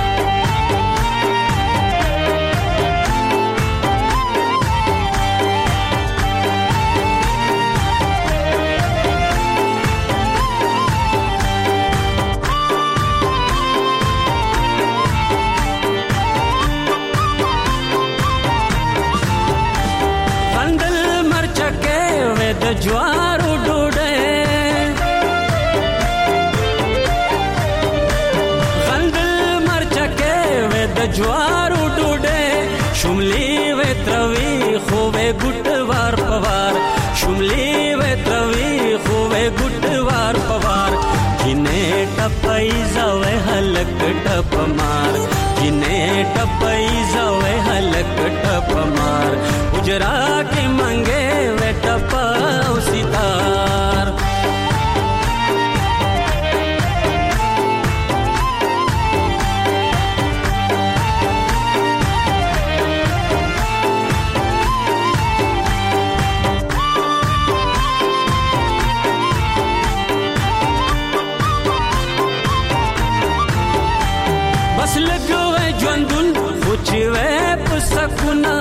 ज्वारू डूडे د جوارو ډوډۍ شملې و تروي خو و ګټوار پوار شملې و تروي خو و ګټوار پوار کینه ټپای زوي هلک ټپ مار کینه ټپای زوي هلک ټپ مار اجرا کې منګه و ټپ او ستار بس لګوي ژوندون خو چې وې په سکونا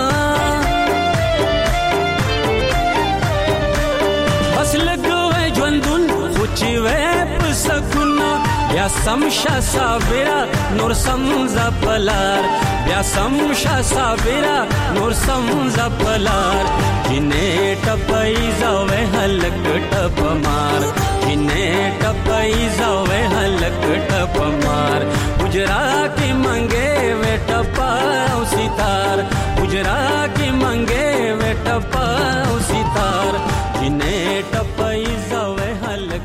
بس لګوي ژوندون خو چې وې په سکونا بیا سمشا صابرا نور سم زپلار بیا سمشا صابرا نور سم زپلار کینه ټپای زوي هلک ټپ مار کینه ټپای زوي هلک ټپ مار اجرا کې منګه و ټپا او ستار اجرا کې منګه و ټپا او ستار کینه ټپای زوي هلک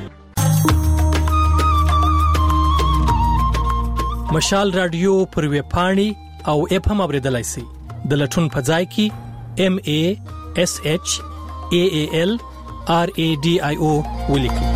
مشال رادیو پر وی پاڼي او اف هم اوریدلای شي د لټون په ځای کې MASHAAL RADIO ولیکي